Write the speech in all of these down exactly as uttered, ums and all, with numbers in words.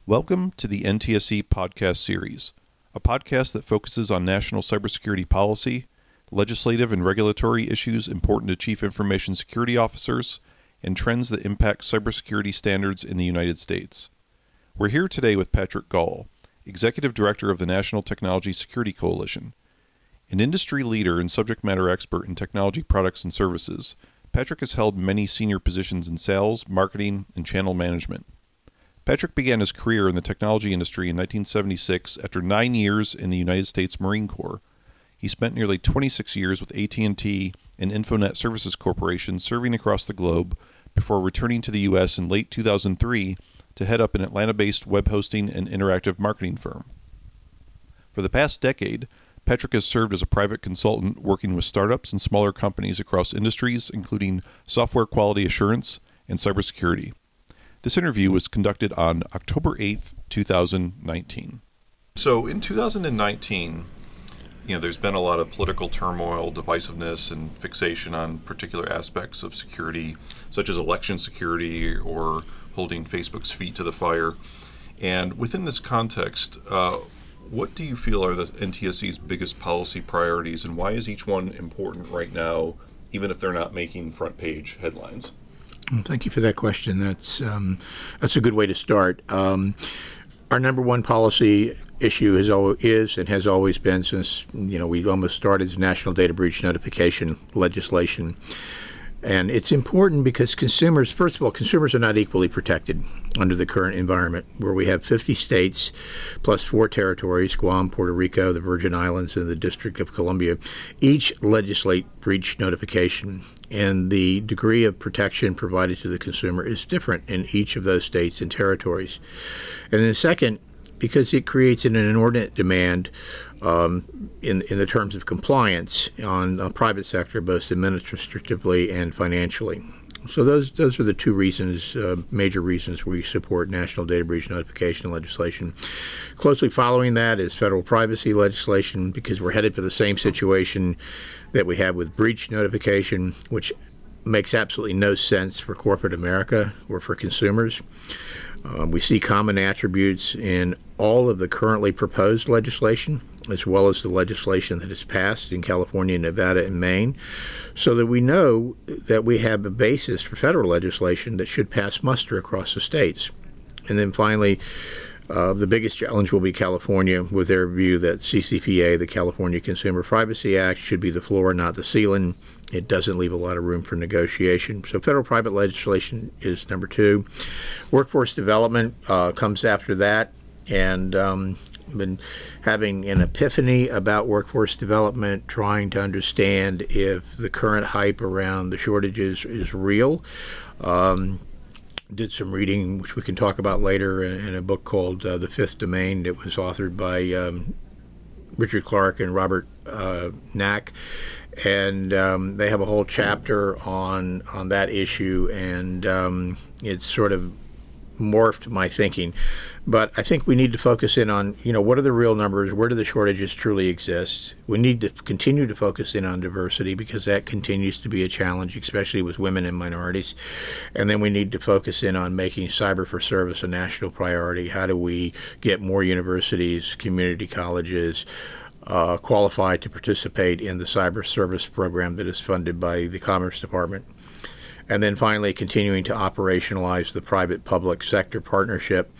Welcome to the N T S C podcast series, a podcast that focuses on national cybersecurity policy, legislative and regulatory issues important to Chief Information Security Officers, and trends that impact cybersecurity standards in the United States. We're here today with Patrick Gall, Executive Director of the National Technology Security Coalition. An industry leader and subject matter expert in technology products and services, Patrick has held many senior positions in sales, marketing, and channel management. Patrick began his career in the technology industry in nineteen seventy-six after nine years in the United States Marine Corps. He spent nearly twenty-six years with A T and T and Infonet Services Corporation serving across the globe before returning to the U S in late two thousand three to head up an Atlanta-based web hosting and interactive marketing firm. For the past decade, Patrick has served as a private consultant working with startups and smaller companies across industries, including software quality assurance and cybersecurity. This interview was conducted on October eighth, two thousand nineteen. So in two thousand nineteen, you know, there's been a lot of political turmoil, divisiveness, and fixation on particular aspects of security, such as election security or holding Facebook's feet to the fire. And within this context, uh, what do you feel are the N T S C's biggest policy priorities, and why is each one important right now, even if they're not making front page headlines? Thank you for that question. That's um, that's a good way to start. Um, our number one policy issue is, is and has always been since you know we almost started as national data breach notification legislation. And it's important because consumers, first of all, consumers are not equally protected under the current environment where we have fifty states plus four territories, Guam, Puerto Rico, the Virgin Islands, and the District of Columbia, each legislate breach notification. And the degree of protection provided to the consumer is different in each of those states and territories. And then second, because it creates an inordinate demand um, in, in the terms of compliance on the private sector, both administratively and financially. So those those are the two reasons, uh, major reasons we support national data breach notification legislation. Closely following that is federal privacy legislation, because we're headed for the same situation that we have with breach notification, which makes absolutely no sense for corporate America or for consumers. Um, we see common attributes in all of the currently proposed legislation, as well as the legislation that is passed in California, Nevada, and Maine, so that we know that we have a basis for federal legislation that should pass muster across the states. And then finally, uh, the biggest challenge will be California, with their view that C C P A, the California Consumer Privacy Act, should be the floor, not the ceiling. It doesn't leave a lot of room for negotiation. So federal private legislation is number two. Workforce development uh, comes after that. And um, been having an epiphany about workforce development, trying to understand if the current hype around the shortages is real. Um, did some reading, which we can talk about later, in, in a book called uh, The Fifth Domain that was authored by um, Richard Clark and Robert uh, Knack. And um, they have a whole chapter on on that issue, and um, it's sort of morphed my thinking. But I think we need to focus in on, you know, what are the real numbers? Where do the shortages truly exist? We need to continue to focus in on diversity, because that continues to be a challenge, especially with women and minorities. And then we need to focus in on making cyber for service a national priority. How do we get more universities, community colleges, uh, qualified to participate in the cyber service program that is funded by the Commerce Department? And then finally, continuing to operationalize the private-public sector partnership.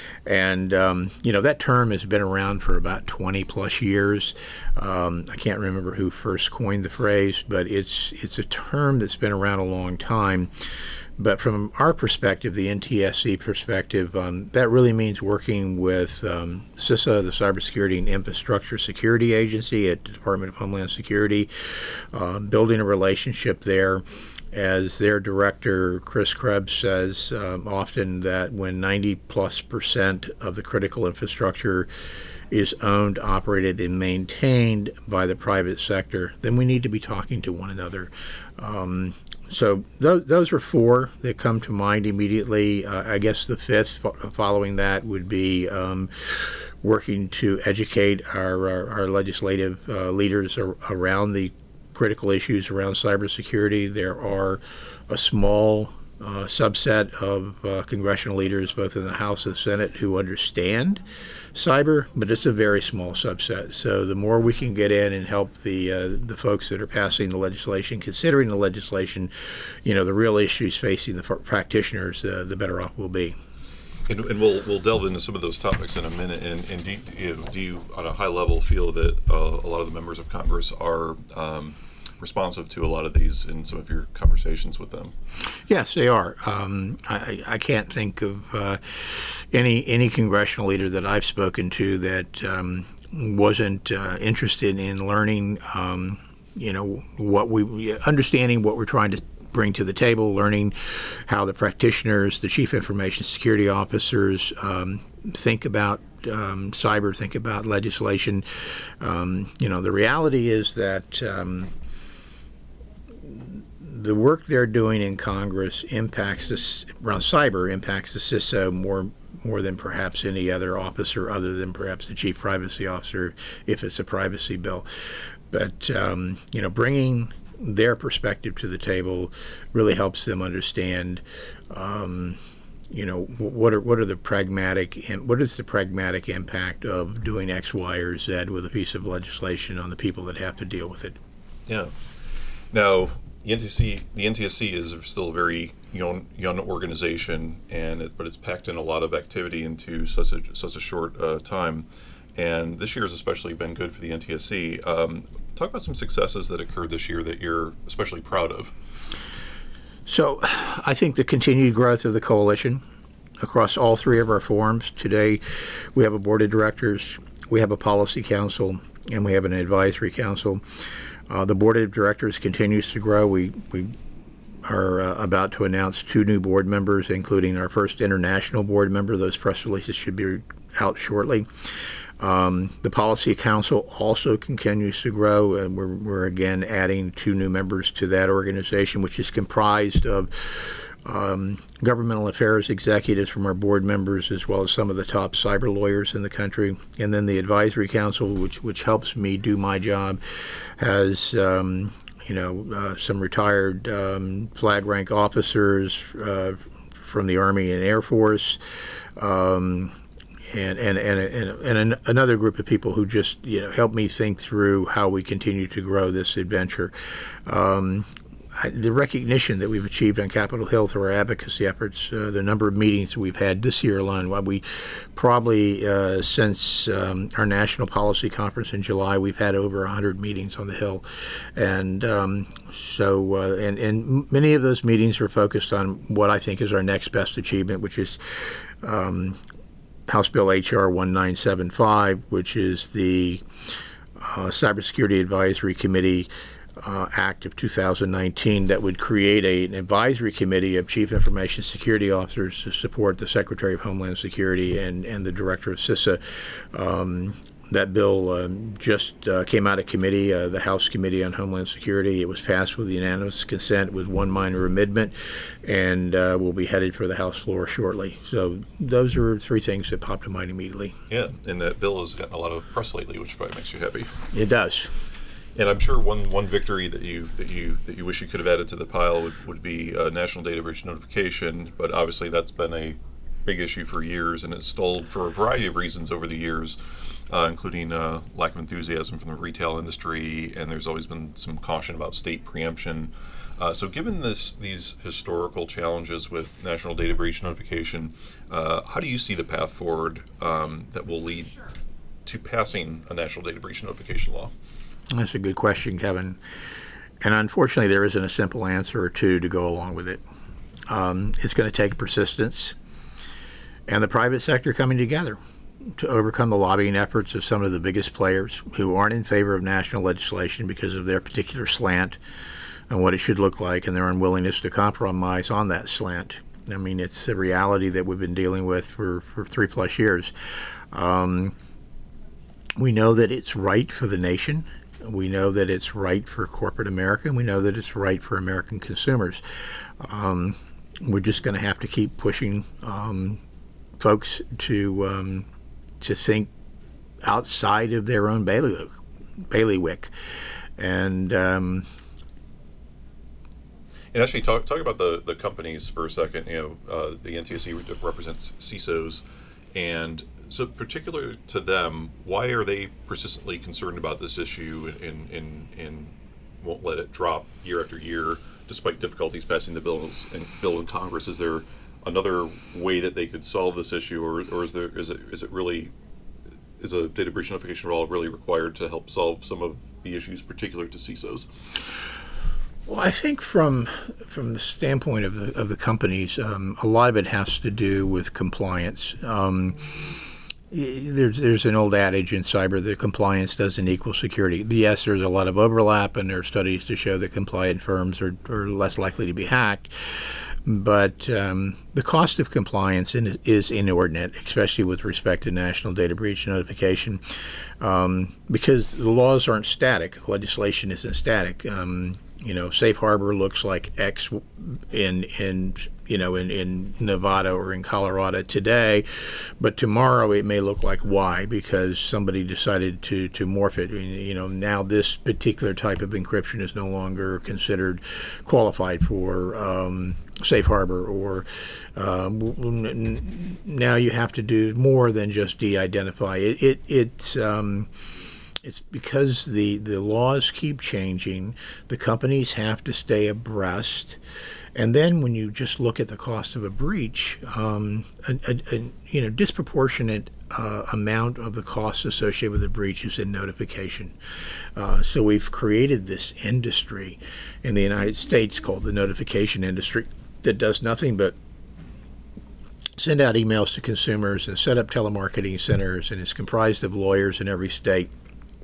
And, um, you know, that term has been around for about twenty plus years. Um, I can't remember who first coined the phrase, but it's it's a term that's been around a long time. But from our perspective, the N T S C perspective, um, that really means working with um, CISA, the Cybersecurity and Infrastructure Security Agency at the Department of Homeland Security, um, building a relationship there. As their director, Chris Krebs, says um, often that when ninety plus percent of the critical infrastructure is owned, operated, and maintained by the private sector, then we need to be talking to one another. Um, so th- those are four that come to mind immediately. Uh, I guess the fifth fo- following that would be um, working to educate our, our, our legislative uh, leaders ar- around the critical issues around cybersecurity. There are a small uh, subset of uh, congressional leaders, both in the House and Senate, who understand cyber, but it's a very small subset. So the more we can get in and help the uh, the folks that are passing the legislation, considering the legislation, you know, the real issues facing the f- practitioners, uh, the better off we'll be. And, and we'll we'll delve into some of those topics in a minute. And, and do, you know, do you, on a high level, feel that uh, a lot of the members of Congress are um, responsive to a lot of these in some of your conversations with them? Yes, they are. Um, I, I can't think of uh, any any congressional leader that I've spoken to that um, wasn't uh, interested in learning, um, you know, what we understanding what we're trying to bring to the table, learning how the practitioners, the chief information security officers um, think about um, cyber, think about legislation. Um, you know, the reality is that um, the work they're doing in Congress impacts this around cyber impacts the C I S O more more than perhaps any other officer, other than perhaps the chief privacy officer, if it's a privacy bill. But um, you know, bringing their perspective to the table really helps them understand, um, you know, what are what are the pragmatic and what is the pragmatic impact of doing X, Y, or Z with a piece of legislation on the people that have to deal with it. Yeah. Now, the N T S C, the N T S C is still a very young young organization, and it, but it's packed in a lot of activity into such a such a short uh, time. And this year has especially been good for the N T S C. Um, talk about some successes that occurred this year that you're especially proud of. So I think the continued growth of the coalition across all three of our forums. Today we have a board of directors, we have a policy council, and we have an advisory council. Uh, the board of directors continues to grow. We, we are uh, about to announce two new board members, including our first international board member. Those press releases should be out shortly. Um, the Policy Council also continues to grow, and we're, we're again adding two new members to that organization, which is comprised of um, governmental affairs executives from our board members, as well as some of the top cyber lawyers in the country. And then the Advisory Council, which which helps me do my job, has um, you know uh, some retired um, flag rank officers uh, from the Army and Air Force. Um, And and, and and and an, another group of people who just you know help me think through how we continue to grow this adventure. Um, I, the recognition that we've achieved on Capitol Hill through our advocacy efforts, uh, the number of meetings that we've had this year alone, well, we probably uh, since um, our national policy conference in July, we've had over one hundred meetings on the Hill, and um, so uh, and and many of those meetings are focused on what I think is our next best achievement, which is Um, House Bill H R nineteen seventy-five, which is the uh, Cybersecurity Advisory Committee uh, Act of two thousand nineteen, that would create a, an advisory committee of chief information security officers to support the Secretary of Homeland Security and, and the Director of C I S A. Um, that bill um, just uh, came out of committee, uh, the House Committee on Homeland Security. It was passed with unanimous consent with one minor amendment, and uh, will be headed for the House floor shortly. So those are three things that popped to mind immediately. Yeah, and that bill has gotten a lot of press lately, which probably makes you happy. It does. And I'm sure one, one victory that you that you that you wish you could have added to the pile would, would be uh, national data breach notification. But obviously that's been a big issue for years, and it's stalled for a variety of reasons over the years. Uh, including uh, lack of enthusiasm from the retail industry, and there's always been some caution about state preemption. Uh, so given this, these historical challenges with national data breach notification, uh, how do you see the path forward um, that will lead to passing a national data breach notification law? That's a good question, Kevin. And unfortunately, there isn't a simple answer or two to go along with it. Um, it's going to take persistence and the private sector coming together to overcome the lobbying efforts of some of the biggest players who aren't in favor of national legislation because of their particular slant and what it should look like, and their unwillingness to compromise on that slant. I mean, it's a reality that we've been dealing with for, for three plus years. Um, we know that it's right for the nation. We know that it's right for corporate America, and we know that it's right for American consumers. Um, we're just going to have to keep pushing um, folks to um, to think outside of their own bailiwick. bailiwick. And um, And actually, talk talk about the, the companies for a second. You know, uh, the N T S C represents C I S Os, and so particular to them, why are they persistently concerned about this issue and and, and won't let it drop year after year, despite difficulties passing the bills and bill in Congress? Is there another way that they could solve this issue, or or is there is it is it really is a data breach notification law really required to help solve some of the issues particular to C I S Os? Well, I think from from the standpoint of the of the companies, um, a lot of it has to do with compliance. Um, there's there's an old adage in cyber that compliance doesn't equal security. Yes, there's a lot of overlap, and there are studies to show that compliant firms are, are less likely to be hacked. But um, the cost of compliance in, is inordinate, especially with respect to national data breach notification, um, because the laws aren't static. The legislation isn't static. Um, you know, Safe Harbor looks like X in in you know in, in Nevada or in Colorado today, but tomorrow it may look like Y because somebody decided to to morph it. You know, now this particular type of encryption is no longer considered qualified for um, Safe Harbor, or um, now you have to do more than just de-identify. It, it it's um, it's because the, the laws keep changing. The companies have to stay abreast. And then when you just look at the cost of a breach, um, a, a, a you know disproportionate uh, amount of the costs associated with a breach is in notification. Uh, so we've created this industry in the United States called the notification industry that does nothing but send out emails to consumers and set up telemarketing centers, and is comprised of lawyers in every state.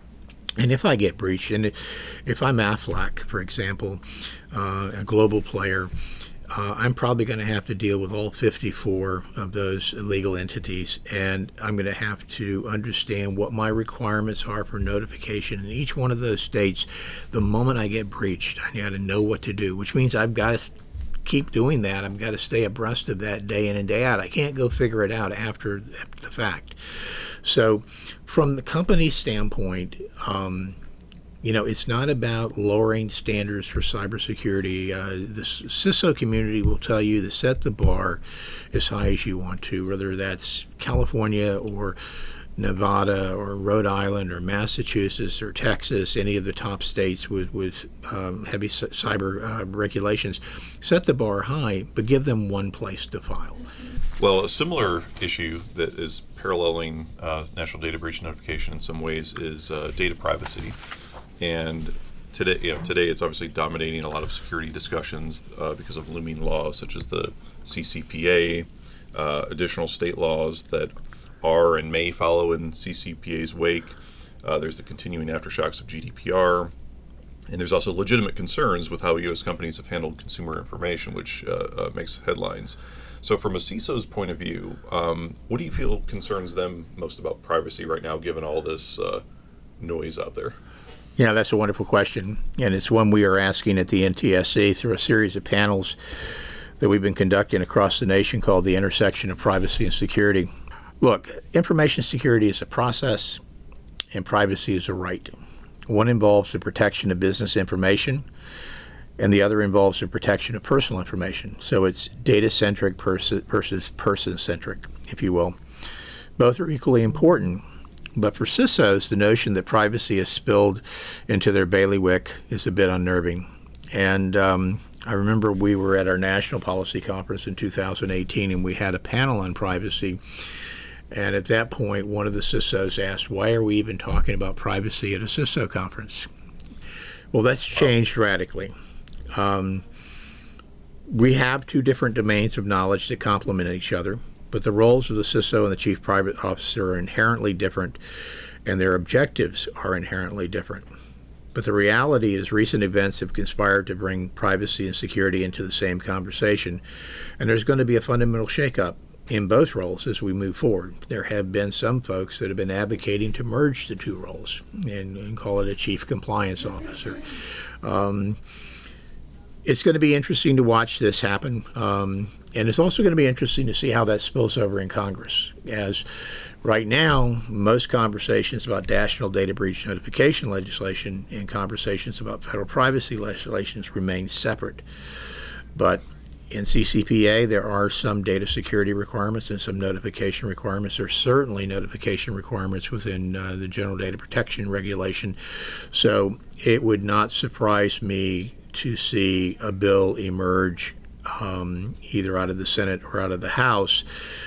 And if I get breached, and if I'm Aflac, for example, uh, a global player, uh, I'm probably going to have to deal with all fifty-four of those legal entities, and I'm going to have to understand what my requirements are for notification in each one of those states. The moment I get breached, I got to know what to do, which means I've got to keep doing that. I've got to stay abreast of that day in and day out. I can't go figure it out after, after the fact. So from the company standpoint, um, you know, it's not about lowering standards for cybersecurity. Uh, the C I S O community will tell you to set the bar as high as you want to, whether that's California or Nevada or Rhode Island or Massachusetts or Texas, any of the top states with, with um, heavy c- cyber uh, regulations. Set the bar high, but give them one place to file. Well, a similar issue that is paralleling uh, national data breach notification in some ways is uh, data privacy. And today, you know, today it's obviously dominating a lot of security discussions uh, because of looming laws such as the C C P A, uh, additional state laws that are and may follow in C C P A's wake. Uh, there's the continuing aftershocks of G D P R. And there's also legitimate concerns with how U S companies have handled consumer information, which uh, uh, makes headlines. So from a C I S O's point of view, um, what do you feel concerns them most about privacy right now, given all this uh, noise out there? Yeah, that's a wonderful question. And it's one we are asking at the N T S C through a series of panels that we've been conducting across the nation called the Intersection of Privacy and Security. Look, information security is a process and privacy is a right. One involves the protection of business information, and the other involves the protection of personal information. So it's data-centric versus person-centric, if you will. Both are equally important, but for C I S Os, the notion that privacy is spilled into their bailiwick is a bit unnerving. And um, I remember we were at our national policy conference in two thousand eighteen, and we had a panel on privacy. And at that point, one of the C I S Os asked, why are we even talking about privacy at a C I S O conference? Well, that's changed radically. Um, we have two different domains of knowledge that complement each other, but the roles of the C I S O and the Chief Private Officer are inherently different, and their objectives are inherently different. But the reality is recent events have conspired to bring privacy and security into the same conversation, and there's going to be a fundamental shakeup in both roles as we move forward. There have been some folks that have been advocating to merge the two roles and, and call it a Chief Compliance Officer. Um, it's going to be interesting to watch this happen, um, and it's also going to be interesting to see how that spills over in Congress, as right now most conversations about national data breach notification legislation and conversations about federal privacy legislation remain separate. But in C C P A, there are some data security requirements and some notification requirements. There's certainly notification requirements within uh, the General Data Protection Regulation. So it would not surprise me to see a bill emerge um, either out of the Senate or out of the House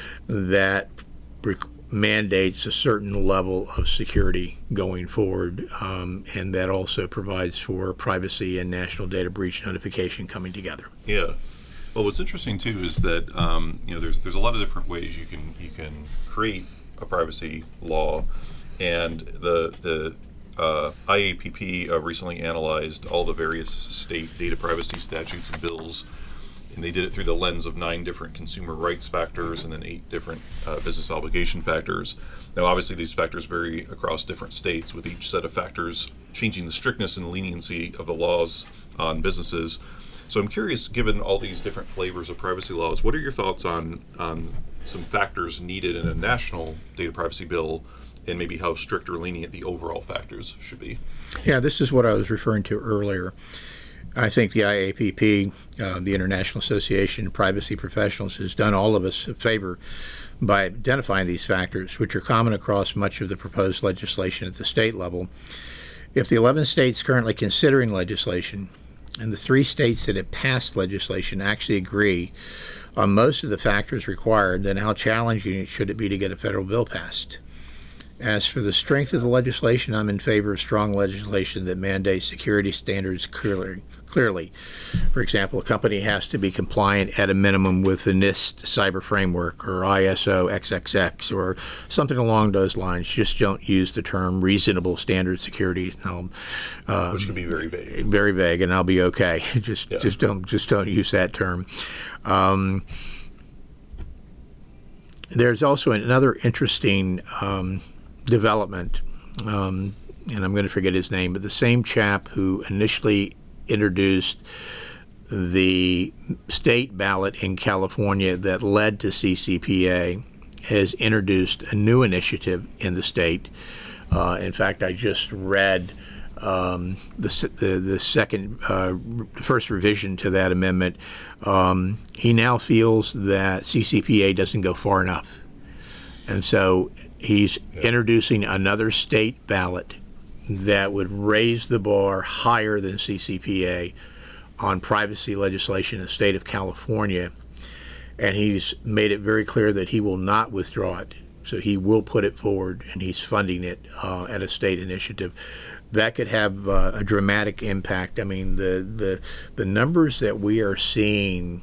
that rec- mandates a certain level of security going forward, um, and that also provides for privacy and national data breach notification coming together. Yeah. Well, what's interesting too is that um, you know there's there's a lot of different ways you can you can create a privacy law, and the the uh, I A P P uh, recently analyzed all the various state data privacy statutes and bills, and they did it through the lens of nine different consumer rights factors and then eight different uh, business obligation factors. Now, obviously, these factors vary across different states, with each set of factors changing the strictness and leniency of the laws on businesses. So I'm curious, given all these different flavors of privacy laws, what are your thoughts on on some factors needed in a national data privacy bill, and maybe how strict or lenient the overall factors should be? Yeah, this is what I was referring to earlier. I think the I A P P, uh, the International Association of Privacy Professionals, has done all of us a favor by identifying these factors, which are common across much of the proposed legislation at the state level. If the eleven states currently considering legislation and the three states that have passed legislation actually agree on most of the factors required, then how challenging should it be to get a federal bill passed? As for the strength of the legislation, I'm in favor of strong legislation that mandates security standards clearly. Clearly, for example, a company has to be compliant at a minimum with the NIST cyber framework or I S O X X X or something along those lines. Just don't use the term reasonable standard security. Um, Which can be very vague. Very vague, and I'll be okay. just, yeah. just don't, just don't use that term. Um, there's also another interesting um, development, um, and I'm going to forget his name, but the same chap who initially introduced the state ballot in California that led to C C P A has introduced a new initiative in the state. Uh, in fact, I just read um, the, the the second uh, first revision to that amendment. Um, he now feels that C C P A doesn't go far enough, and so he's yeah. introducing another state ballot that would raise the bar higher than C C P A on privacy legislation in the state of California. And he's made it very clear that he will not withdraw it. So he will put it forward, and he's funding it uh, at a state initiative. That could have uh, a dramatic impact. I mean, the, the, the numbers that we are seeing,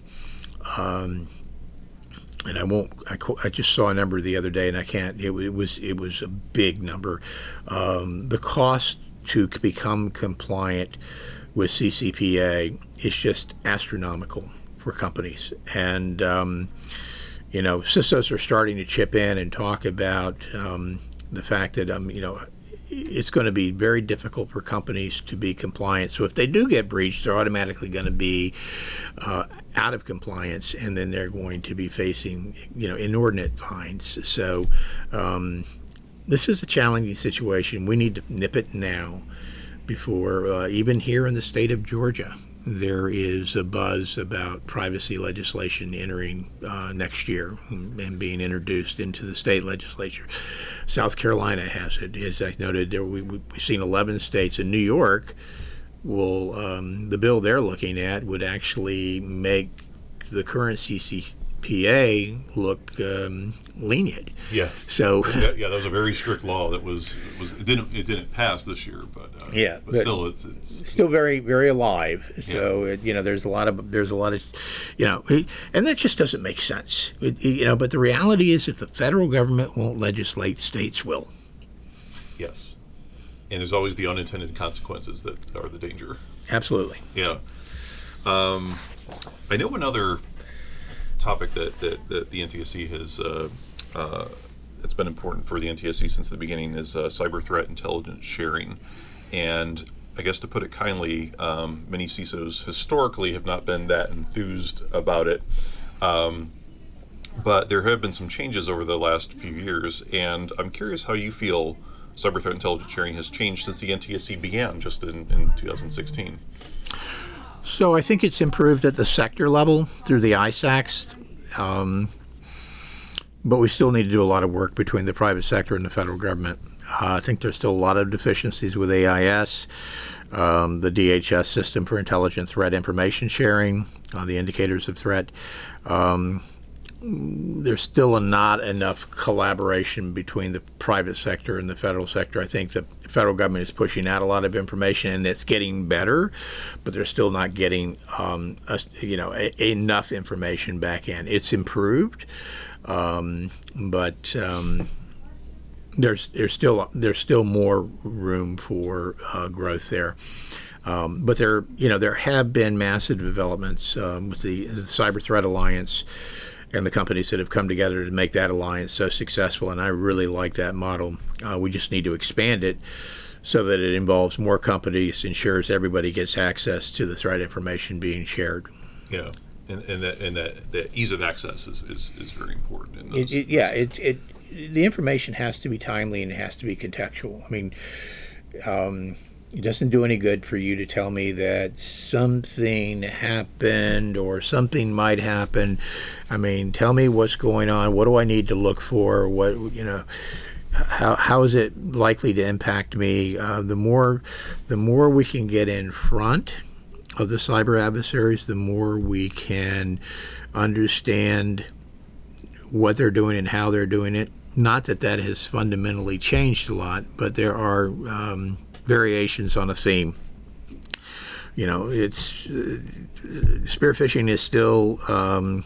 um, and I won't. I, I just saw a number the other day, and I can't. It, it was it was a big number. Um, the cost to become compliant with C C P A is just astronomical for companies, and um, you know, C I S Os are starting to chip in and talk about um, the fact that um, you know. it's going to be very difficult for companies to be compliant. So if they do get breached, they're automatically going to be uh, out of compliance, and then they're going to be facing, you know, inordinate fines. So um, this is a challenging situation. We need to nip it now before, uh, even here in the state of Georgia, there is a buzz about privacy legislation entering uh, next year and being introduced into the state legislature. South Carolina has it. As I noted, there we, we've seen eleven states. In New York, will um, the bill they're looking at would actually make the current C C P A look um, lenient. Yeah. So yeah, yeah, that was a very strict law that was was it didn't it didn't pass this year, but uh, yeah, but, but still it's it's still very very alive. So yeah. it, you know, there's a lot of there's a lot of you know, and that just doesn't make sense. It, you know, but the reality is, if the federal government won't legislate, states will. Yes, and there's always the unintended consequences that are the danger. Absolutely. Yeah. Um, I know another topic that, that, that the N T S C has uh, uh, it's been important for the N T S C since the beginning is uh, cyber threat intelligence sharing, and I guess to put it kindly, um, many C I S Os historically have not been that enthused about it, um, but there have been some changes over the last few years, and I'm curious how you feel cyber threat intelligence sharing has changed since the N T S C began just in, in two thousand sixteen. So I think it's improved at the sector level through the I SACs, um, but we still need to do a lot of work between the private sector and the federal government. Uh, I think there's still a lot of deficiencies with A I S, um, the D H S system for intelligent threat information sharing, uh, the indicators of threat. Um, there's still not enough collaboration between the private sector and the federal sector. I think the federal government is pushing out a lot of information, and it's getting better, but they're still not getting um, a, you know a, enough information back in. It's improved, um, but um, there's there's still there's still more room for uh, growth there. Um, but there you know there have been massive developments um, with the, the Cyber Threat Alliance and the companies that have come together to make that alliance so successful, and I really like that model. Uh, we just need to expand it so that it involves more companies, ensures everybody gets access to the threat information being shared. Yeah, and, and that and that the ease of access is, is, is very important. In those, it, it, yeah, it, it the information has to be timely and it has to be contextual. I mean, um, it doesn't do any good for you to tell me that something happened or something might happen. I mean, tell me what's going on. What do I need to look for? What, you know, how how is it likely to impact me? Uh, the more, the more we can get in front of the cyber adversaries, the more we can understand what they're doing and how they're doing it. Not that that has fundamentally changed a lot, but there are um, variations on a theme. You know, it's uh, spear phishing is still um,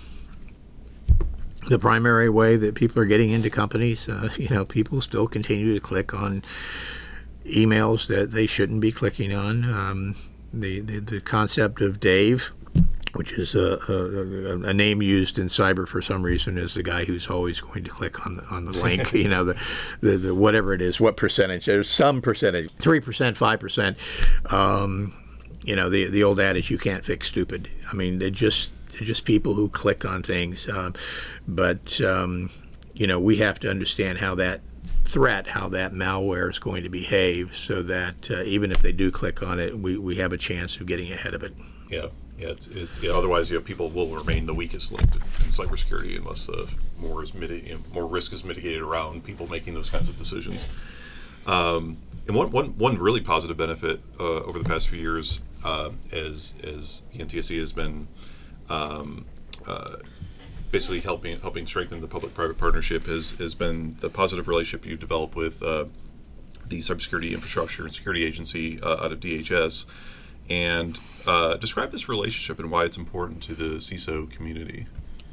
the primary way that people are getting into companies. Uh, you know, people still continue to click on emails that they shouldn't be clicking on. Um, the, the the concept of Dave, which is a, a, a name used in cyber for some reason, is the guy who's always going to click on the, on the link, you know, the, the, the whatever it is, what percentage, there's some percentage, three percent, five percent, um, you know, the the old adage, you can't fix stupid. I mean, they're just, they're just people who click on things, uh, but, um, you know, we have to understand how that threat, how that malware is going to behave so that uh, even if they do click on it, we, we have a chance of getting ahead of it. Yeah. Yeah, it's, it's yeah, otherwise, you know, people will remain the weakest link in, in cybersecurity unless uh, more is mitig- you know, more risk is mitigated around people making those kinds of decisions. Um, and one, one, one really positive benefit uh, over the past few years, uh, as as the N T S E has been um, uh, basically helping helping strengthen the public-private partnership, has has been the positive relationship you develop with uh, the Cybersecurity Infrastructure and Security Agency uh, out of D H S. And uh, describe this relationship and why it's important to the C I S O community.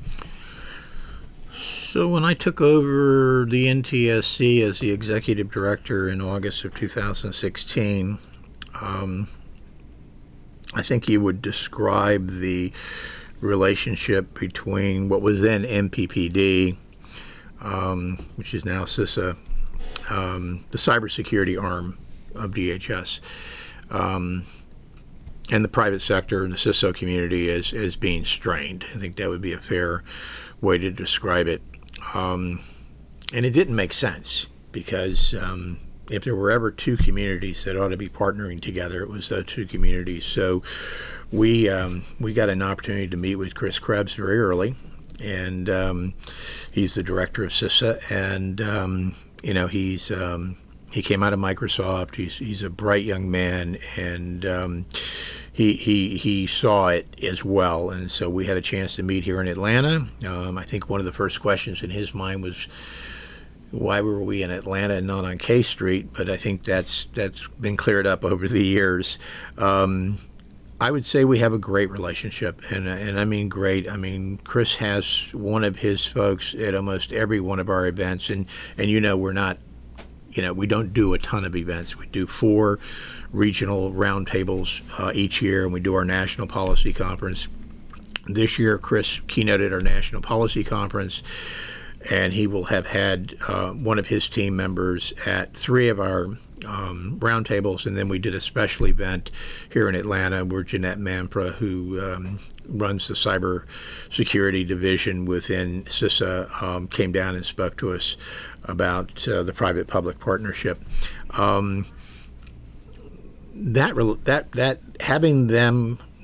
So when I took over the N T S C as the executive director in August of two thousand sixteen, um, I think you would describe the relationship between what was then M P P D, um, which is now CISA, um, the cybersecurity arm of D H S, um, and the private sector and the C I S O community as, as being strained. I think that would be a fair way to describe it. Um, and it didn't make sense because um, if there were ever two communities that ought to be partnering together, it was those two communities. So we um, we got an opportunity to meet with Chris Krebs very early, and um, he's the director of CISA, and um, you know he's um, he came out of Microsoft. He's he's a bright young man, and um, he he he saw it as well. And so we had a chance to meet here in Atlanta. Um, I think one of the first questions in his mind was, why were we in Atlanta and not on K Street? But I think that's that's been cleared up over the years. Um, I would say we have a great relationship, and and I mean great. I mean, Chris has one of his folks at almost every one of our events, and, and you know we're not, you know, we don't do a ton of events. We do four regional roundtables uh, each year, and we do our national policy conference. This year, Chris keynoted our national policy conference, and he will have had uh, one of his team members at three of our um, roundtables, and then we did a special event here in Atlanta where Jeanette Manfra, who um, runs the cyber security division within CISA, um, came down and spoke to us about uh, the private-public partnership. Um, that that that having them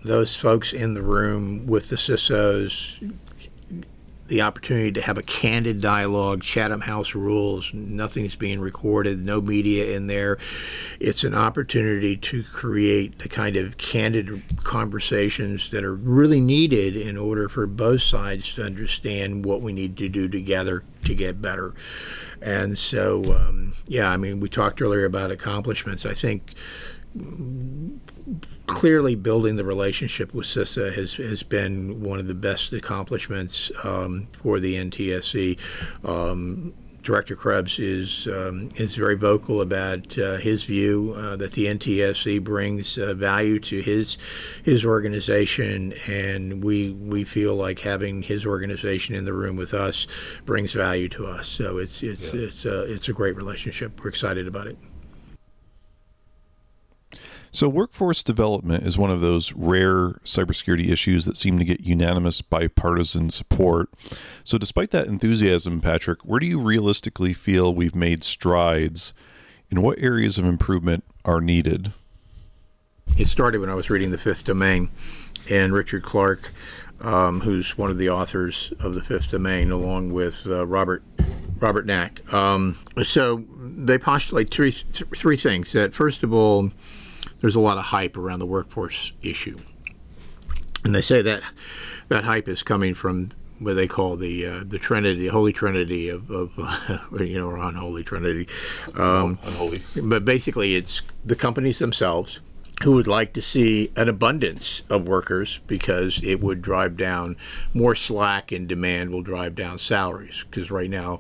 those folks in the room with the C I S Os the opportunity to have a candid dialogue. Chatham House rules, nothing's being recorded, no media in there. It's an opportunity to create the kind of candid conversations that are really needed in order for both sides to understand what we need to do together to get better. And so, um, yeah, I mean, we talked earlier about accomplishments. I think clearly building the relationship with C I S A has, has been one of the best accomplishments um, for the N T S C. Um, Director Krebs is um, is very vocal about uh, his view uh, that the N T S C brings uh, value to his his organization, and we we feel like having his organization in the room with us brings value to us. So it's it's yeah. it's uh, it's a great relationship. We're excited about it. So workforce development is one of those rare cybersecurity issues that seem to get unanimous bipartisan support. So despite that enthusiasm, Patrick, where do you realistically feel we've made strides, and what areas of improvement are needed? It started when I was reading The Fifth Domain, and Richard Clarke, um, who's one of the authors of The Fifth Domain, along with uh, Robert Robert Knack. Um, so they postulate three, th- three things. That first of all, there's a lot of hype around the workforce issue, and they say that that hype is coming from what they call the uh, the Trinity, Holy Trinity of, of uh, you know, or unholy Trinity. Um, unholy. But basically, it's the companies themselves who would like to see an abundance of workers because it would drive down more slack, and demand will drive down salaries, because right now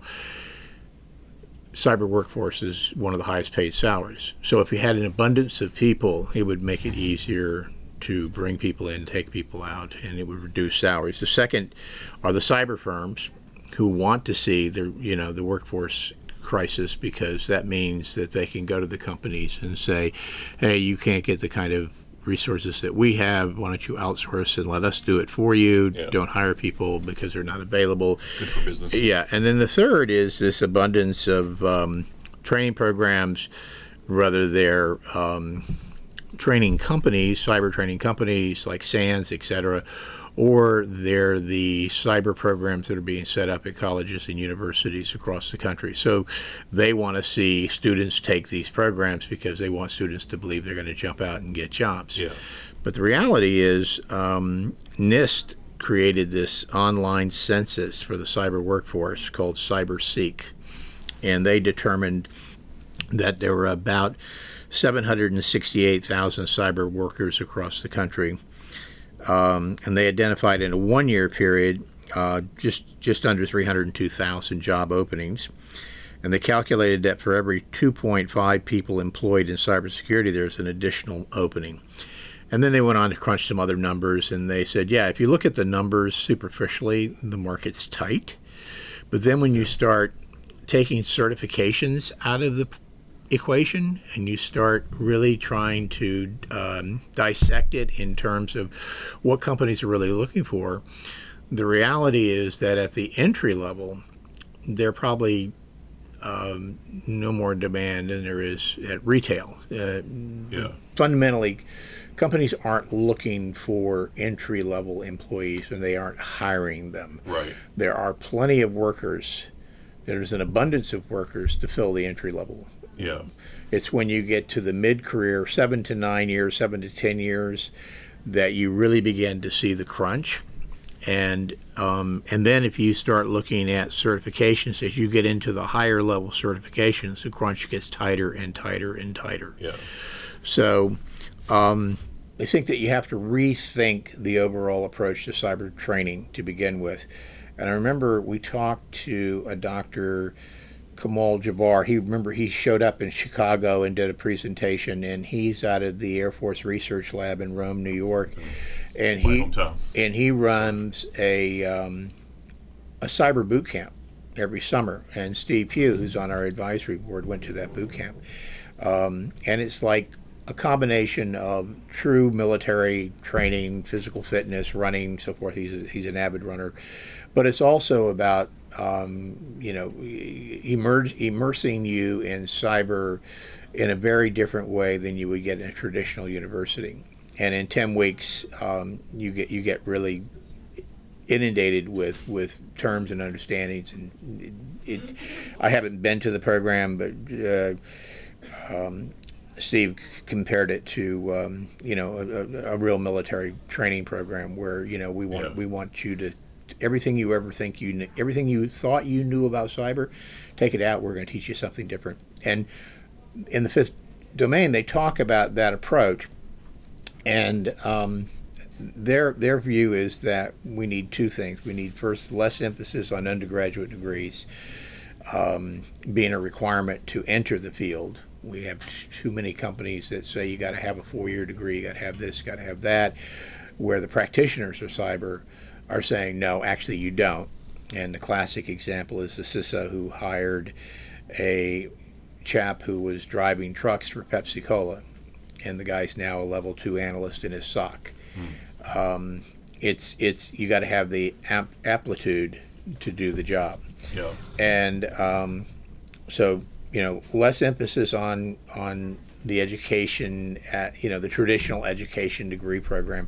cyber workforce is one of the highest paid salaries. So if you had an abundance of people, it would make it easier to bring people in, take people out, and it would reduce salaries. The second are the cyber firms who want to see the, you know, the workforce crisis, because that means that they can go to the companies and say, hey, you can't get the kind of resources that we have. Why don't you outsource and let us do it for you? Yeah. Don't hire people because they're not available. Good for business. Yeah. And then the third is this abundance of um, training programs, whether they're um, training companies, cyber training companies like SANS, et cetera, or they're the cyber programs that are being set up at colleges and universities across the country. So they want to see students take these programs because they want students to believe they're going to jump out and get jobs. Yeah. But the reality is um, NIST created this online census for the cyber workforce called CyberSeek, and they determined that there were about seven hundred sixty-eight thousand cyber workers across the country. Um, and they identified in a one-year period uh, just just under three hundred two thousand job openings. And they calculated that for every two point five people employed in cybersecurity, there's an additional opening. And then they went on to crunch some other numbers, and they said, yeah, if you look at the numbers superficially, the market's tight. But then when you start taking certifications out of the equation and you start really trying to um, dissect it in terms of what companies are really looking for, the reality is that at the entry level, there are probably um, no more demand than there is at retail. Uh, yeah. Fundamentally, companies aren't looking for entry-level employees, and they aren't hiring them. Right. There are plenty of workers. There's an abundance of workers to fill the entry level. Yeah. It's when you get to the mid-career, seven to nine years, seven to ten years, that you really begin to see the crunch. And um, and then if you start looking at certifications, as you get into the higher level certifications, the crunch gets tighter and tighter and tighter. Yeah. So um, I think that you have to rethink the overall approach to cyber training to begin with. And I remember we talked to a doctor, Kamal Jabbar. He remember he showed up in Chicago and did a presentation, and he's out of the Air Force Research Lab in Rome, New York, and My he hometown. and he runs a um, a cyber boot camp every summer. And Steve Pugh, who's on our advisory board, went to that boot camp, um, and it's like a combination of true military training, physical fitness, running, so forth. He's a, he's an avid runner, but it's also about Um, you know, immer- immersing you in cyber in a very different way than you would get in a traditional university. and in ten weeks, um, you get you get really inundated with, with terms and understandings. And it, it, I haven't been to the program, but uh, um, Steve compared it to um, you know a, a real military training program where you know we want yeah. we want you to everything you ever think you kn- everything you thought you knew about cyber, take it out. We're going to teach you something different. And in the fifth domain, they talk about that approach, and um, their their view is that we need two things. We need first less emphasis on undergraduate degrees um, being a requirement to enter the field. We have t- too many companies that say you got to have a four-year degree, you got to have this, got to have that, where the practitioners of cyber are saying no, actually you don't. And the classic example is the C I S O who hired a chap who was driving trucks for Pepsi Cola, and the guy's now a level two analyst in his S O C. Hmm. Um, it's it's you got to have the ap- aptitude to do the job. Yeah. And um, so you know less emphasis on on the education at you know the traditional education degree program.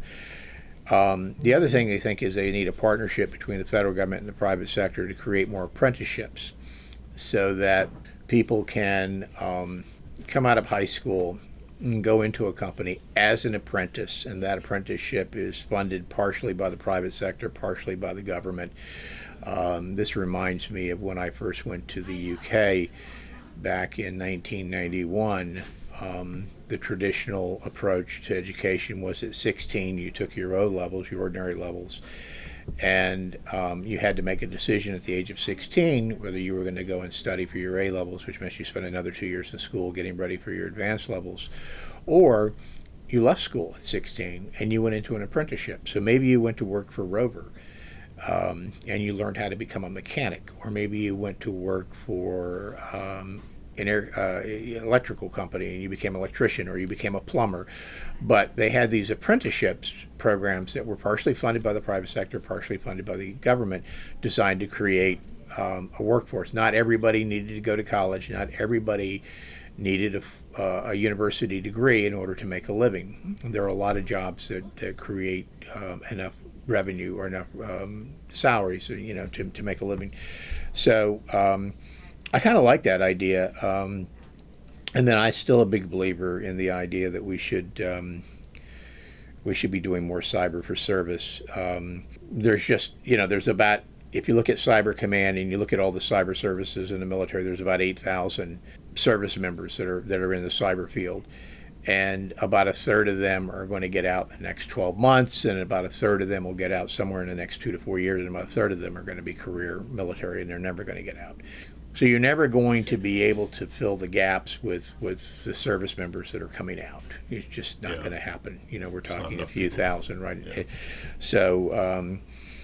Um, the other thing they think is they need a partnership between the federal government and the private sector to create more apprenticeships, so that people can um, come out of high school and go into a company as an apprentice, and that apprenticeship is funded partially by the private sector, partially by the government. Um, this reminds me of when I first went to the U K back in nineteen ninety-one. Um, the traditional approach to education was at sixteen you took your O levels, your ordinary levels, and um, you had to make a decision at the age of sixteen whether you were going to go and study for your A levels, which meant you spent another two years in school getting ready for your advanced levels, or you left school at sixteen and you went into an apprenticeship. So maybe you went to work for Rover um, and you learned how to become a mechanic, or maybe you went to work for um, an air, uh, electrical company and you became an electrician, or you became a plumber. But they had these apprenticeships programs that were partially funded by the private sector, partially funded by the government, designed to create um, a workforce. Not everybody needed to go to college. Not everybody needed a, uh, a university degree in order to make a living. There are a lot of jobs that, that create um, enough revenue or enough um, salaries, you know, to, to make a living. So um, I kind of like that idea. Um, and then I'm still a big believer in the idea that we should um, we should be doing more cyber for service. Um, there's just, you know, there's about, if you look at Cyber Command and you look at all the cyber services in the military, there's about eight thousand service members that are that are in the cyber field. And about a third of them are going to get out in the next twelve months, and about a third of them will get out somewhere in the next two to four years, and about a third of them are going to be career military, and they're never going to get out. So you're never going to be able to fill the gaps with, with the service members that are coming out. It's just not yeah. going to happen. You know, we're talking a few people. thousand, right? Yeah. So, um,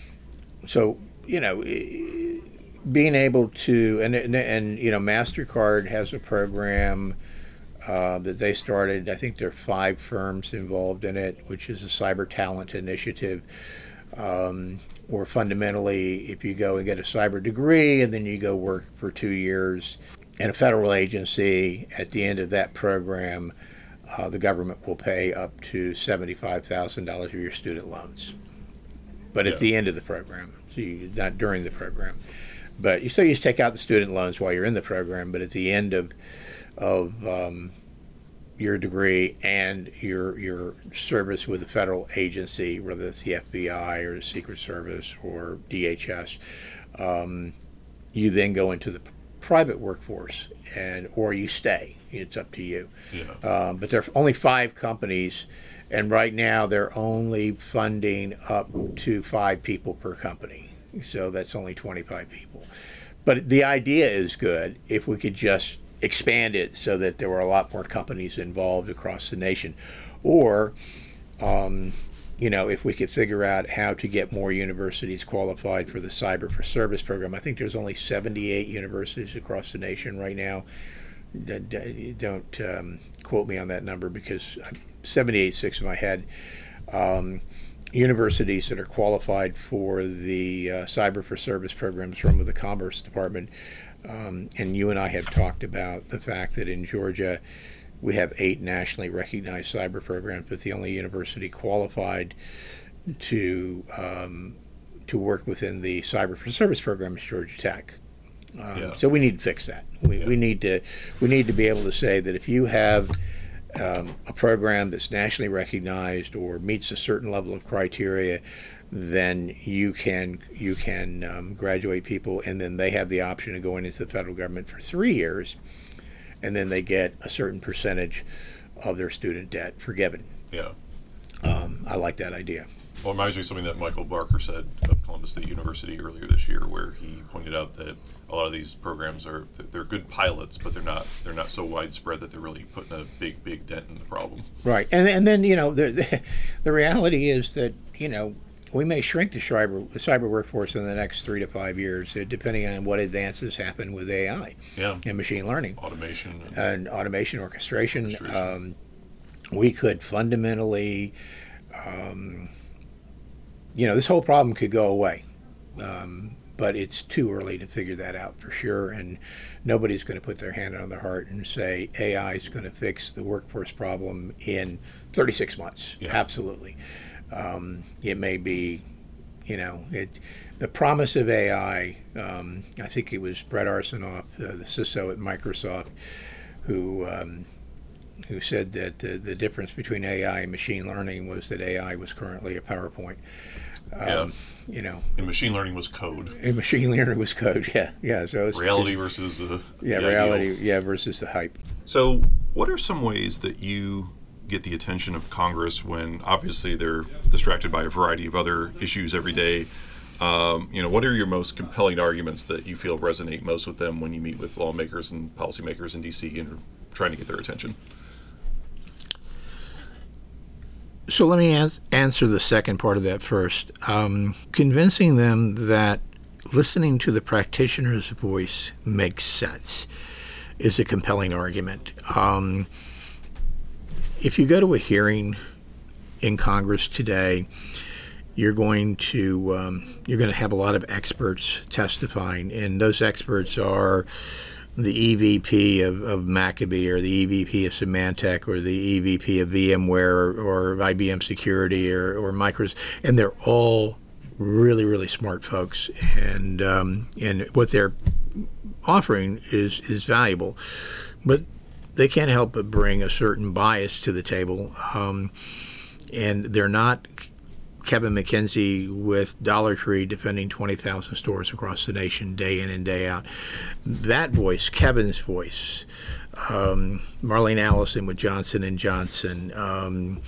so you know, being able to, and, and, and you know, MasterCard has a program Uh, that they started. I think there are five firms involved in it, which is a cyber talent initiative. Um, or fundamentally, if you go and get a cyber degree and then you go work for two years in a federal agency, at the end of that program, uh, the government will pay up to seventy-five thousand dollars of your student loans. But yeah. at the end of the program, so you, not during the program. But you so you just take out the student loans while you're in the program, but at the end of of um, your degree and your your service with a federal agency, whether it's the F B I or the Secret Service or D H S, um, you then go into the p- private workforce, and or you stay. It's up to you. Yeah. Um, but there are only five companies, and right now they're only funding up to five people per company. So that's only twenty-five people. But the idea is good if we could just expand it so that there were a lot more companies involved across the nation. Or, um, you know, if we could figure out how to get more universities qualified for the Cyber for Service program. I think there's only seventy-eight universities across the nation right now. Don't um, quote me on that number, because seventy-eight, six in my head. Um, universities that are qualified for the uh, Cyber for Service programs from the Commerce Department. Um, and you and I have talked about the fact that in Georgia, We have eight nationally recognized cyber programs, but the only university qualified to um, to work within the Cyber for Service program is Georgia Tech. Um, yeah. So we need to fix that. We, Yeah. we need to we need to be able to say that if you have um, a program that's nationally recognized or meets a certain level of criteria, then you can you can um, graduate people, and then they have the option of going into the federal government for three years, and then they get a certain percentage of their student debt forgiven. Yeah. Um, I like that idea. Well, it reminds me of something that Michael Barker said of Columbus State University earlier this year, where he pointed out that a lot of these programs are they're good pilots, but they're not they're not so widespread that they're really putting a big big dent in the problem. Right, and and then you know the the, the reality is that you know we may shrink the cyber the cyber workforce in the next three to five years, uh, depending on what advances happen with A I Yeah. and machine learning, Automation. And, and automation orchestration. orchestration. Um, we could fundamentally. Um, You know, this whole problem could go away, um, but it's too early to figure that out for sure. And nobody's going to put their hand on their heart and say A I is going to fix the workforce problem in thirty-six months. Yeah. Absolutely. Um, it may be, you know, it. The promise of A I. Um, I think it was Brett Arsenault, uh, the C I S O at Microsoft, who. Um, who said that uh, the difference between A I and machine learning was that A I was currently a PowerPoint. Um, yeah. You know, and machine learning was code. and machine learning was code. Yeah, yeah. So it's, Reality it's, versus uh, yeah, the reality. ideal. Yeah, versus the hype. So, what are some ways that you get the attention of Congress when obviously they're distracted by a variety of other issues every day? Um, you know, what are your most compelling arguments that you feel resonate most with them when you meet with lawmakers and policymakers in D C and trying to get their attention? So let me ans- answer the second part of that first. Um, convincing them that listening to the practitioner's voice makes sense is a compelling argument. Um, if you go to a hearing in Congress today, you're going to um, you're going to have a lot of experts testifying, and those experts are the E V P of, of Maccabee, or the E V P of Symantec, or the E V P of VMware, or, or I B M Security, or, or Microsoft, and they're all really, really smart folks, and um, and what they're offering is is valuable, but they can't help but bring a certain bias to the table, um, and they're not Kevin McKenzie with Dollar Tree defending twenty thousand stores across the nation day in and day out. That voice, Kevin's voice, um, Marlene Allison with Johnson and Johnson, um,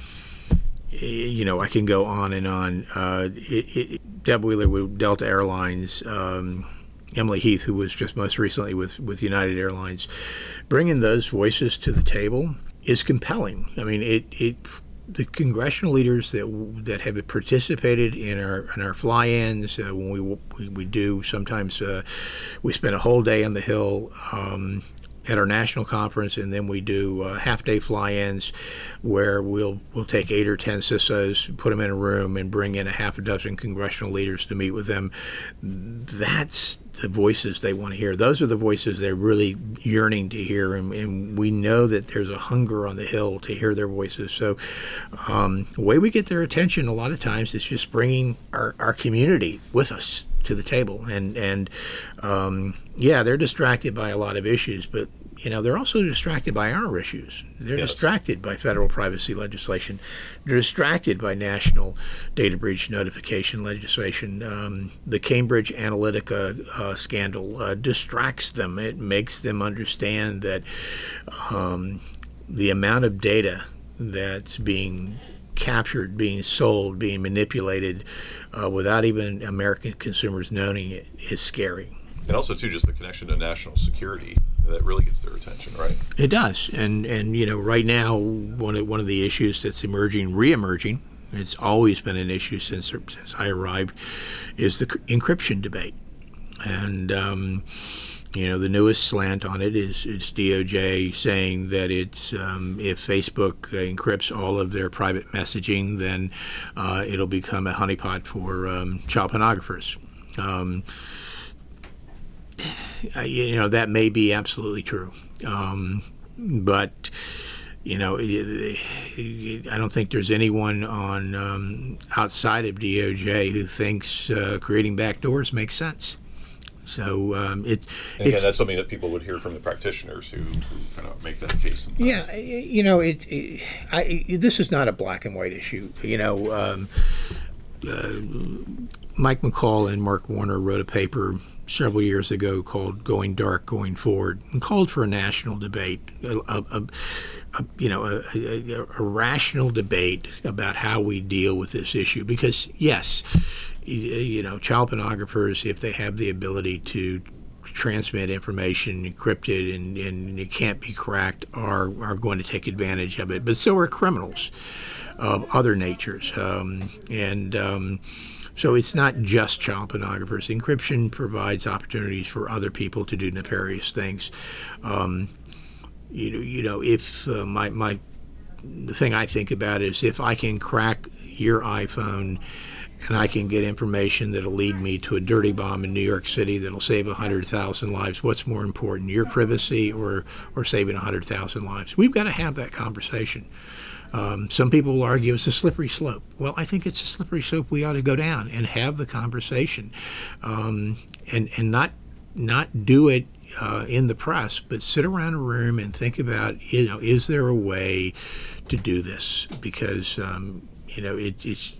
you know, I can go on and on. Uh, it, it, Deb Wheeler with Delta Airlines, um, Emily Heath, who was just most recently with, with United Airlines, bringing those voices to the table is compelling. I mean, it it the congressional leaders that that have participated in our in our fly-ins, uh, when we, we we do sometimes uh, we spend a whole day on the Hill um, at our national conference, and then we do uh, half-day fly-ins where we'll we'll take eight or ten C I S Os, put them in a room, and bring in a half a dozen congressional leaders to meet with them. That's the voices they want to hear. Those are the voices they're really yearning to hear, and, and we know that there's a hunger on the Hill to hear their voices. So um, the way we get their attention a lot of times is just bringing our, our community with us to the table. And, and um, yeah, they're distracted by a lot of issues, but you know, they're also distracted by our issues. They're Yes. distracted by federal privacy legislation. They're distracted by national data breach notification legislation. Um, the Cambridge Analytica uh, scandal uh, distracts them. It makes them understand that um, the amount of data that's being captured, being sold, being manipulated uh, without even American consumers knowing it is scary. And also, too, just the connection to national security that really gets their attention, right? It does, and and you know, right now, one of one of the issues that's emerging, re-emerging, it's always been an issue since since I arrived, is the encryption debate, and um, you know, the newest slant on it is it's D O J saying that it's um, if Facebook encrypts all of their private messaging, then uh, it'll become a honeypot for um, child pornographers. Um, you know, that may be absolutely true, um, but you know, I don't think there's anyone on um, outside of D O J who thinks uh, creating backdoors makes sense. So um, it, and again, it's, that's something that people would hear from the practitioners who, who kind of make that case. Sometimes. Yeah, you know, it, it, I, this is not a black and white issue. You know, um, uh, Mike McCall and Mark Warner wrote a paper several years ago called "Going Dark, Going Forward," and called for a national debate, a, a, a, a you know, a, a, a rational debate about how we deal with this issue. Because yes, you know, child pornographers, if they have the ability to transmit information encrypted and, and it can't be cracked, are are going to take advantage of it. But so are criminals of other natures, um, and um, so it's not just child pornographers. Encryption provides opportunities for other people to do nefarious things. Um, you know, you know, if uh, my my the thing I think about is if I can crack your iPhone and I can get information that'll lead me to a dirty bomb in New York City that'll save one hundred thousand lives, what's more important, your privacy or, or saving one hundred thousand lives? We've got to have that conversation. Um, some people will argue it's a slippery slope. Well, I think it's a slippery slope we ought to go down and have the conversation, um, and, and not not do it uh, in the press, but sit around a room and think about, you know, is there a way to do this? Because, um, you know, it, it's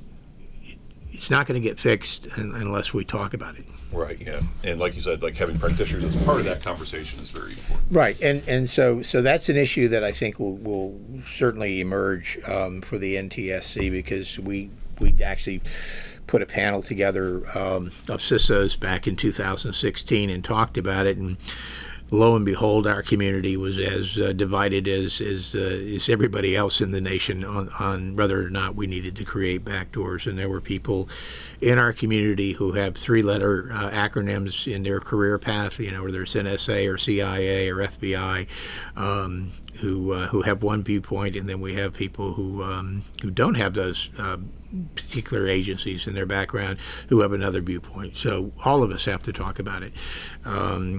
It's not going to get fixed unless we talk about it. Right. Yeah. And like you said, like having practitioners as part of that conversation is very important. Right. And and so so that's an issue that I think will, will certainly emerge um, for the N T S C, because we we actually put a panel together um, of C I S Os back in two thousand sixteen and talked about it, and lo and behold, our community was as uh, divided as as, uh, as everybody else in the nation on, on whether or not we needed to create backdoors. And there were people in our community who have three-letter uh, acronyms in their career path, you know, whether it's N S A or C I A or F B I, um, who uh, who have one viewpoint, and then we have people who um, who don't have those uh, particular agencies in their background who have another viewpoint. So all of us have to talk about it. Um,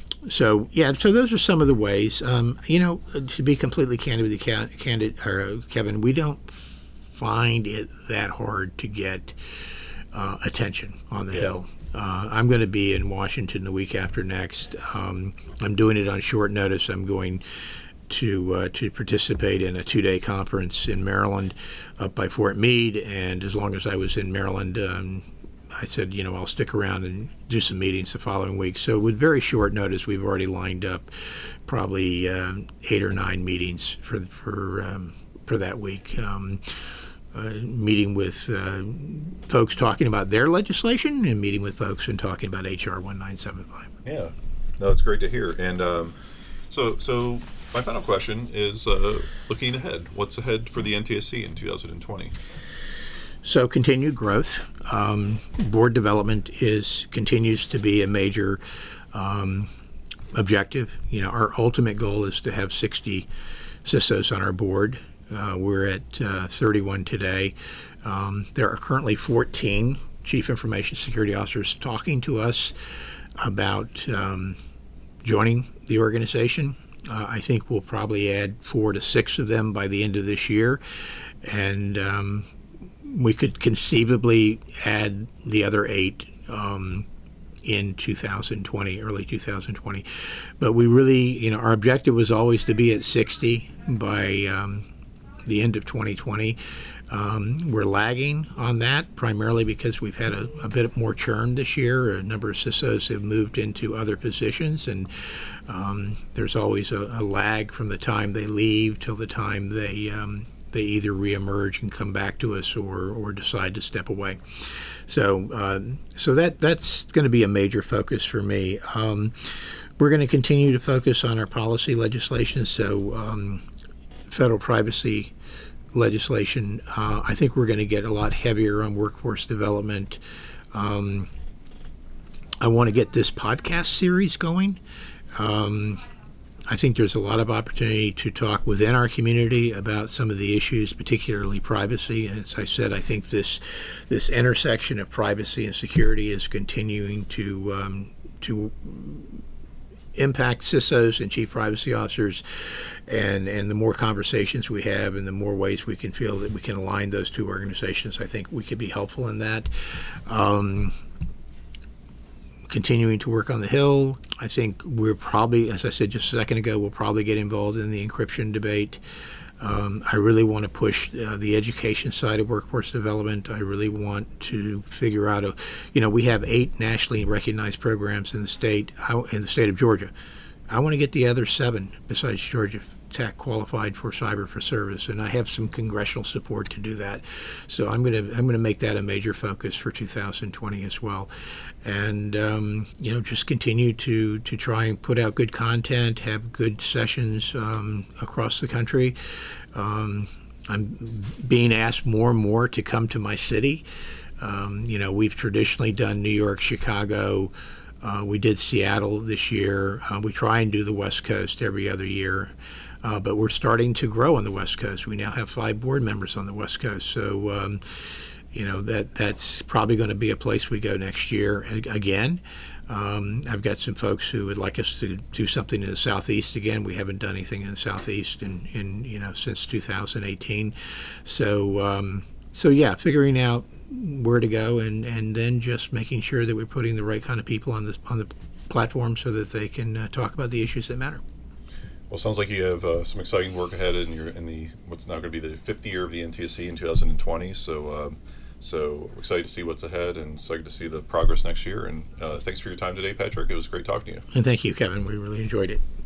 So yeah, so those are some of the ways. Um, you know, to be completely candid with you, candid, or, uh, Kevin, we don't find it that hard to get uh, attention on the yeah. Hill. Uh, I'm going to be in Washington the week after next. Um, I'm doing it on short notice. I'm going to uh, to participate in a two-day conference in Maryland, up by Fort Meade, and as long as I was in Maryland, Um, I said, you know, I'll stick around and do some meetings the following week. So with very short notice, we've already lined up probably uh, eight or nine meetings for for um, for that week. Um, uh, meeting with uh, folks talking about their legislation, and meeting with folks and talking about H R nineteen seventy-five. Yeah, no, it's great to hear. And um, so, so my final question is, uh, looking ahead, what's ahead for the N T S C in two thousand twenty? So continued growth. Um, board development is continues to be a major um, objective. You know, our ultimate goal is to have sixty C I S Os on our board. Uh, we're at uh, thirty-one today. Um, there are currently fourteen Chief Information Security Officers talking to us about um, joining the organization. Uh, I think we'll probably add four to six of them by the end of this year, and um, we could conceivably add the other eight um, in two thousand twenty, early two thousand twenty. But we really, you know, our objective was always to be at sixty by um, the end of twenty twenty. Um, we're lagging on that primarily because we've had a, a bit more churn this year. A number of C I S Os have moved into other positions, and um, there's always a, a lag from the time they leave till the time they um, they either reemerge and come back to us, or, or decide to step away. So uh, so that that's going to be a major focus for me. Um, we're going to continue to focus on our policy legislation. So um, federal privacy legislation, uh, I think we're going to get a lot heavier on workforce development. Um, I want to get this podcast series going. Um, I think there's a lot of opportunity to talk within our community about some of the issues, particularly privacy. And as I said, I think this this intersection of privacy and security is continuing to um, to impact C I S Os and chief privacy officers, and and the more conversations we have and the more ways we can feel that we can align those two organizations, I think we could be helpful in that. Um, continuing to work on the Hill, I think we're probably, as I said just a second ago, we'll probably get involved in the encryption debate. Um, I really want to push uh, the education side of workforce development. I really want to figure out, a, you know, we have eight nationally recognized programs in the state, in the state of Georgia. I want to get the other seven besides Georgia Tech qualified for Cyber for Service, and I have some congressional support to do that. So I'm going to I'm going to make that a major focus for two thousand twenty as well, and um, you know, just continue to to try and put out good content, have good sessions um, across the country. Um, I'm being asked more and more to come to my city. Um, you know, we've traditionally done New York, Chicago. Uh, we did Seattle this year. Uh, we try and do the West Coast every other year. Uh, but we're starting to grow on the West Coast. We now have five board members on the West Coast. So, um, you know, that that's probably going to be a place we go next year again. Um, I've got some folks who would like us to do something in the Southeast again. We haven't done anything in the Southeast in, in you know, since two thousand eighteen. So, um, so yeah, figuring out where to go and, and then just making sure that we're putting the right kind of people on the on the platform so that they can uh, talk about the issues that matter. Well, it sounds like you have uh, some exciting work ahead in your in the what's now going to be the fifth year of the N T S C in two thousand twenty. So, um, so excited to see what's ahead and excited to see the progress next year. And uh, thanks for your time today, Patrick. It was great talking to you. And thank you, Kevin. We really enjoyed it.